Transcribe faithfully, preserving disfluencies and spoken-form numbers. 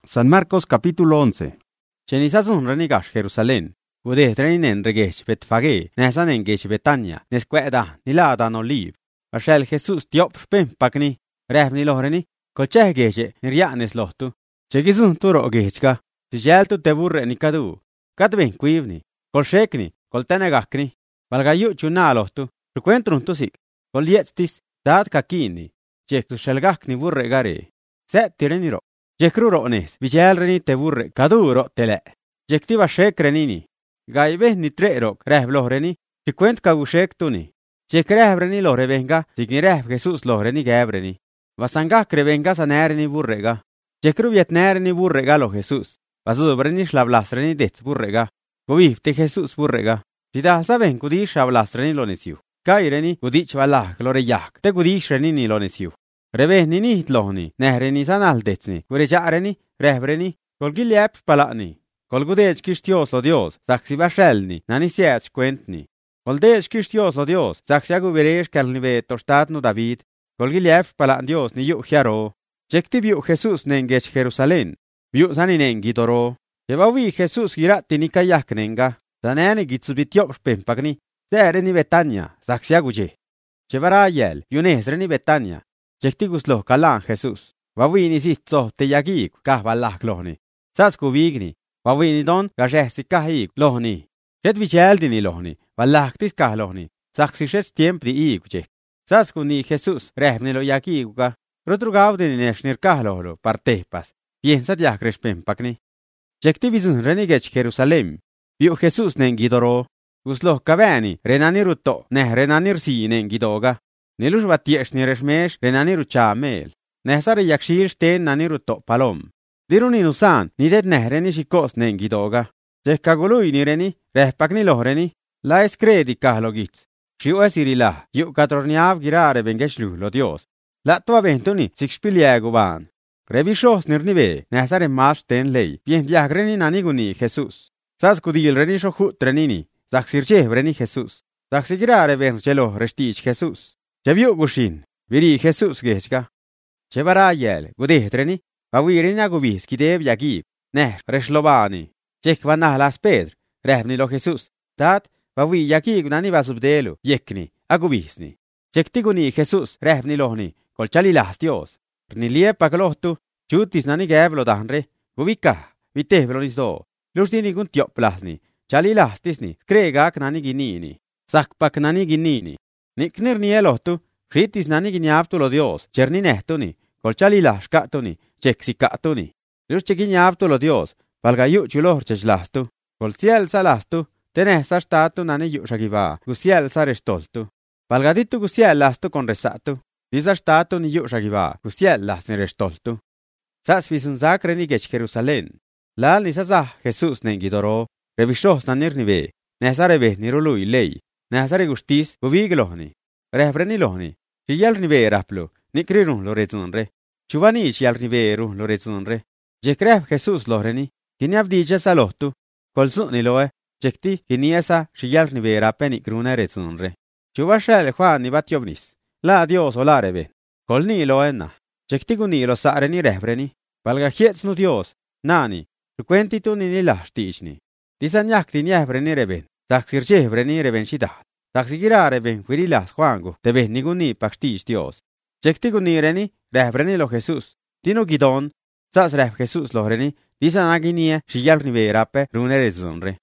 San Marcos capítulo once. Chenizazun ranigash Jerusalén. Ude treninen regech Betfagé, nesanen gech Betania, nesqueda, niladan oliv. Ashel Jesús tiop spem pakni, revni lohreni, colcheh geche, nirianes lohtu. Chegizun turo gechka, tijeltu te burre ni kadu. Kadven quivni, col shekni, col tenegakni. Valgayu chuna lohtu, recuentrun tusik, col lietztis, dad kakini. Chektu shelgakni burre gare. Set tireniro. Jekruro nes, vigelreni te burre kaduro tele. Jektiva shekrenini. Gaive ni trerok, revlohreni, chiquent kagushek-tuni. Jekrevrenni lohrevenga, signirev Jesús lohreni gevreni. Vasanga krevenga sanereni burrega. Jekruviet nereni burrega lo Jesús. Vasubreni slavlasreni dets burrega. Govivte Jesús burrega. Pida saben kudish avlasreni lo nesiu. Kaireni kudich valah gloreyak, te kudishreni ni lo nesiu. Revehni nit lohni, nehreni sanal detsni, kurejareni, revreni, kolgiliep palani. Kolgudech kishtios lo Dios, saksi vashelni, nani siech quentni. Koldech kishtios lo Dios, saksi aguveresh kalnive tostatnu David, kolgiliep palan Dios ni yu hiaro. Jekti viu Jesús nengech Jerusalén, viu sani nengi doro. Jevavi Jesús girati ni kayak nenga, saneni gitsubitiop spempagni, sereni Betania, saksi aguje. Jevara yel, yunesreni Betania. Jektiguslo kalan Jesús. Vavini sitso te yagik kahvallah lohni. Sasku vigni. Vavini don gajehsi kahik lohni. Jet vicheldini lohni. Vallahtis kah lohni. Saksi shet tiempri iguje. Sasku ni Jesús rehvni lo yagikuga. Rotrugaudini neshnir kah lohlo partehpas. Piensat yakreshpempakni. Jektivizun renigech Jerusalem. Viu Jesús nengidoro. Guslo kaveni renani rutto neh renanir si nengidoga. Nilush batiesh ni reshmesh renaniru chamel. Nehsare yakshir shten naniru to palom. Diruni nusan, ni det nehreni shikos nengidoga. Jekagului nireni, rehpakni lohreni, la escredi kahlogitz. Shiu esirilah, yu katorniav girare vengeshlu lo Dios. La tua ventuni, sikshpiliegu van. Revishos nirnive, nehsare mash ten lei, bien diagreni naniguni Jesús. Saskudil reni shohut trenini, zaksirche vreni Jesús. Zaksigirare venchelo restich Jesús. Cheviu gushin, viri Jesús gechka. Chevara yel, gudetreni, vavirina gubis kidev yagib, neh, reslovani. Chek vanah las Pedr, revni lo Jesús, tat, vavi yagib nani vasubdelu, yekni, agubisni. Chektiguni Jesús, revni lohni, colchali las Dios. Rnilie paglohtu, chutis nani gevlo danre, gubika, vitevlo nisdo, lusdini gun tioplasni, chali lastisni, skregak nani ginini, sakpak nani ginini. Niknir nielohtu, shitis nani giniabtu lo Dios, cherni nehtuni, colchali lashkatuni, cheksikatuni. Lus cheginiabtu lo Dios, valgayu chulor chechlastu, col ciel salastu, teneh sastatu nani yu shagiva, gusiel sarestoltu. Valgaditu gusiel lastu con resatu, disastatu ni yu shagiva, gusiel las ni restoltu. Sas visun sacre ni gech Jerusalén. Lal ni sasah Jesús nengidoro, revishos nanir nive, nesarebe nirului lei. Nehsare gustis buvig lohni. Rehvreni lohni. Shiyal nive raplu. Nikrirun lo rezunre. Chuvani shiyal nive run lo rezunre. Jekrev Jesús lohreni. Kiniabdija sa lohtu. Kolsuni loe. Jekti kiniesa shiyal nive rape nikrune rezunre. Chuvashel Juan nibatiobnis. La Dios olarebe. Kolni loenna. Jekti guni lo sareni rehreni. Valga hietsnu Dios. Nani. Ruquentitu ni lashtichni. Disanyak niahreni reben. Taxirche vreni revenshida. Taxigirare ven virilas Juango, te ven niguni paxtish Dios. Chektiguni reni, revreni lo Jesús. Tino gidon, sas rev Jesús lo reni, disanaginie, shiyal nive rape, runere zonre.